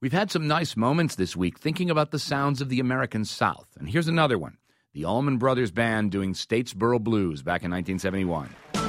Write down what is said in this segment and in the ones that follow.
We've had some nice moments this week thinking about the sounds of the American South. And here's another one. The Allman Brothers Band doing Statesboro Blues back in 1971.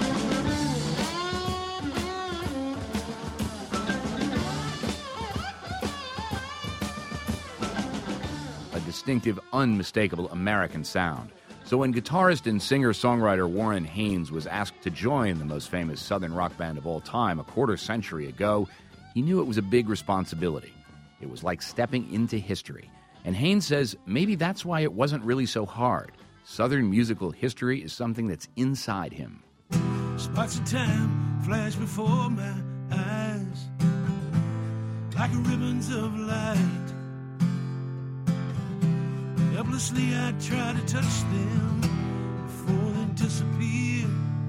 A distinctive, unmistakable American sound. So when guitarist and singer-songwriter Warren Haynes was asked to join the most famous Southern rock band of all time a quarter century ago, he knew it was a big responsibility. It was like stepping into history. And Haynes says maybe that's why it wasn't really so hard. Southern musical history is something that's inside him. Spots of time flash before my eyes like ribbons of light. Helplessly I try to touch them before they disappear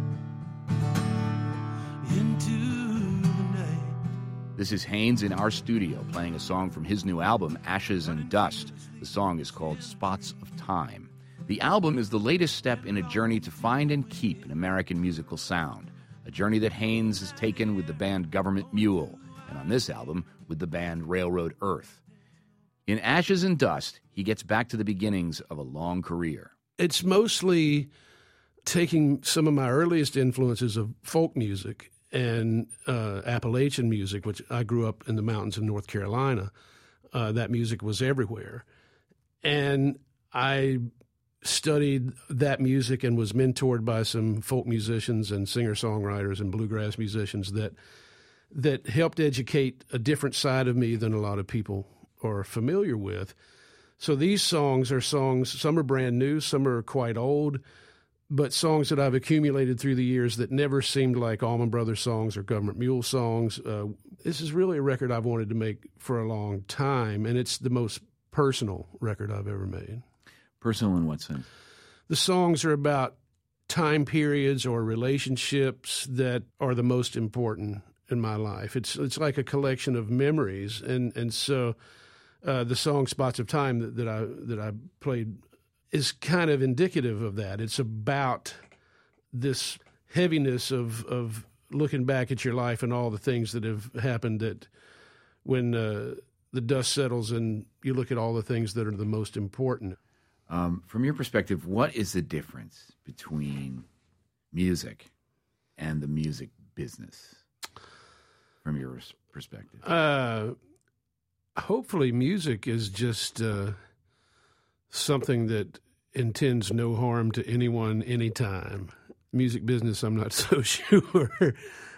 into the night. This is Haynes in our studio playing a song from his new album, Ashes and Dust. The song is called Spots of Time. The album is the latest step in a journey to find and keep an American musical sound, a journey that Haynes has taken with the band Government Mule, and on this album with the band Railroad Earth. In Ashes and Dust, he gets back to the beginnings of a long career. It's mostly taking some of my earliest influences of folk music and Appalachian music, which I grew up in the mountains of North Carolina. That music was everywhere. And I studied that music and was mentored by some folk musicians and singer-songwriters and bluegrass musicians that helped educate a different side of me than a lot of people are familiar with. So these songs are songs, some are brand new, some are quite old, but songs that I've accumulated through the years that never seemed like Allman Brothers songs or Government Mule songs. This is really a record I've wanted to make for a long time, and it's the most personal record I've ever made. Personal in what sense? The songs are about time periods or relationships that are the most important in my life. It's like a collection of memories, and so the song "Spots of Time" that I played is kind of indicative of that. It's about this heaviness of looking back at your life and all the things that have happened, that when the dust settles and you look at all the things that are the most important. From your perspective, what is the difference between music and the music business, from your perspective? Hopefully music is just something that intends no harm to anyone, anytime. Music business, I'm not so sure.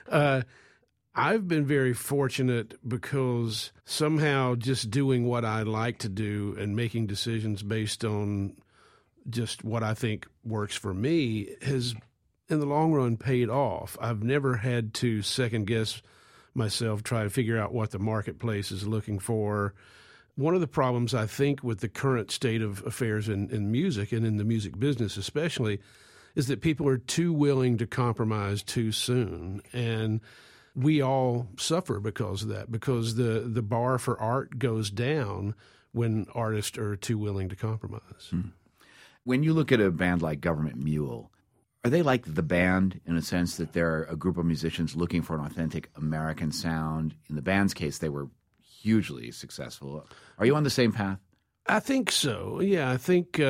I've been very fortunate because somehow just doing what I like to do and making decisions based on just what I think works for me has, in the long run, paid off. I've never had to second-guess myself, try to figure out what the marketplace is looking for. One of the problems, I think, with the current state of affairs in music and in the music business especially is that people are too willing to compromise too soon. And we all suffer because of that, because the bar for art goes down when artists are too willing to compromise. When you look at a band like Government Mule, are they like the band in a sense that they're a group of musicians looking for an authentic American sound? In the band's case, they were hugely successful. Are you on the same path? I think so. Yeah, I think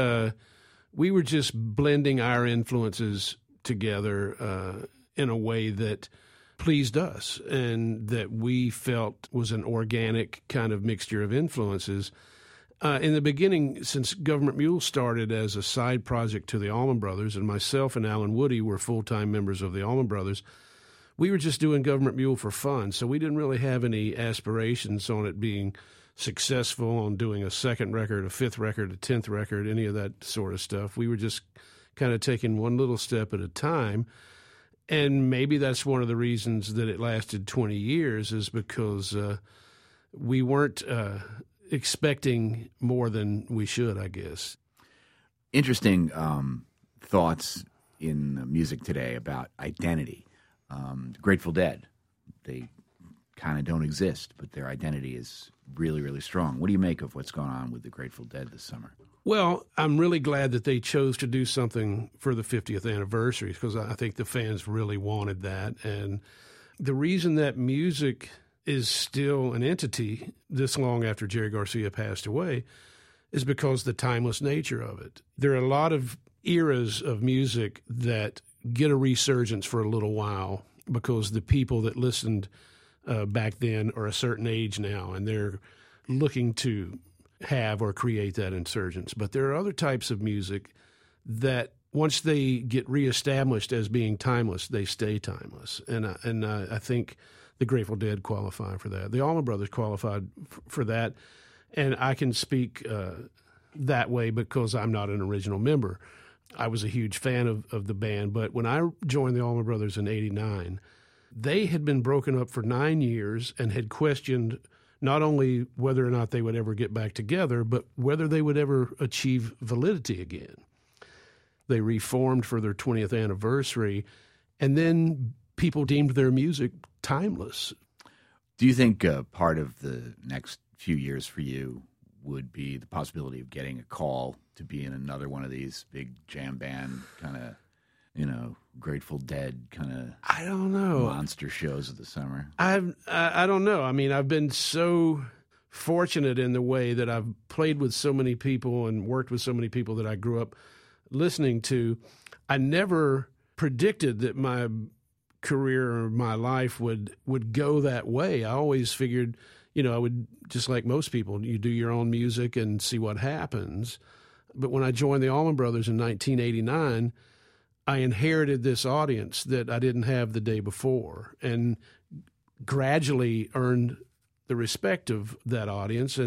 we were just blending our influences together in a way that pleased us and that we felt was an organic kind of mixture of influences. In the beginning, since Government Mule started as a side project to the Allman Brothers, and myself and Alan Woody were full-time members of the Allman Brothers, we were just doing Government Mule for fun. So we didn't really have any aspirations on it being successful, on doing a second record, a fifth record, a 10th record, any of that sort of stuff. We were just kind of taking one little step at a time. And maybe that's one of the reasons that it lasted 20 years is because we weren't expecting more than we should, I guess. Interesting thoughts in music today about identity. Grateful Dead, they kind of don't exist, but their identity is really, really strong. What do you make of what's going on with the Grateful Dead this summer? Well, I'm really glad that they chose to do something for the 50th anniversary because I think the fans really wanted that. And the reason that music is still an entity this long after Jerry Garcia passed away is because the timeless nature of it. There are a lot of eras of music that get a resurgence for a little while because the people that listened back then are a certain age now, and they're looking to have or create that insurgence. But there are other types of music that once they get reestablished as being timeless, they stay timeless. And I think the Grateful Dead qualify for that. The Allman Brothers qualified for that. And I can speak that way because I'm not an original member. I was a huge fan of the band. But when I joined the Allman Brothers in '89, they had been broken up for 9 years and had questioned not only whether or not they would ever get back together, but whether they would ever achieve validity again. They reformed for their 20th anniversary, and then people deemed their music timeless. Do you think part of the next few years for you would be the possibility of getting a call to be in another one of these big jam band kind of, Grateful Dead kind of I don't know monster shows of the summer? I don't know. I mean, I've been so fortunate in the way that I've played with so many people and worked with so many people that I grew up listening to. I never predicted that my career or my life would go that way. I always figured, I would, just like most people, you do your own music and see what happens. But when I joined the Allman Brothers in 1989, I inherited this audience that I didn't have the day before and gradually earned the respect of that audience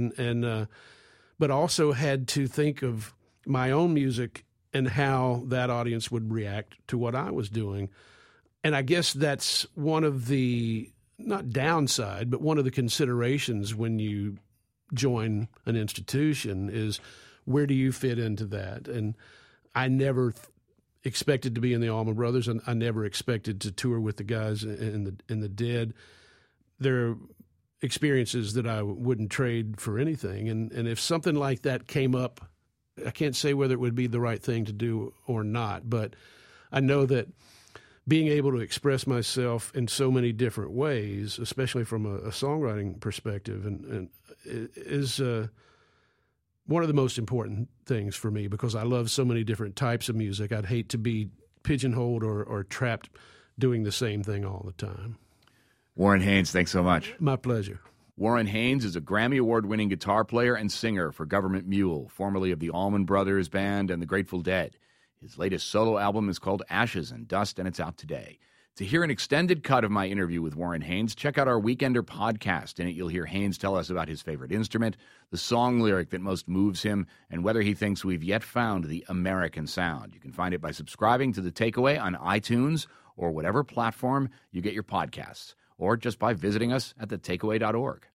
but also had to think of my own music and how that audience would react to what I was doing. And I guess that's one of the, not downside, but one of the considerations when you join an institution is where do you fit into that? And I never expected to be in the Allman Brothers, and I never expected to tour with the guys in the Dead. They're experiences that I wouldn't trade for anything. And if something like that came up, I can't say whether it would be the right thing to do or not, but I know that being able to express myself in so many different ways, especially from a songwriting perspective, and is one of the most important things for me because I love so many different types of music. I'd hate to be pigeonholed or trapped doing the same thing all the time. Warren Haynes, thanks so much. My pleasure. Warren Haynes is a Grammy Award-winning guitar player and singer for Government Mule, formerly of the Allman Brothers Band and the Grateful Dead. His latest solo album is called Ashes and Dust, and it's out today. To hear an extended cut of my interview with Warren Haynes, check out our Weekender podcast. In it, you'll hear Haynes tell us about his favorite instrument, the song lyric that most moves him, and whether he thinks we've yet found the American sound. You can find it by subscribing to The Takeaway on iTunes or whatever platform you get your podcasts, or just by visiting us at thetakeaway.org.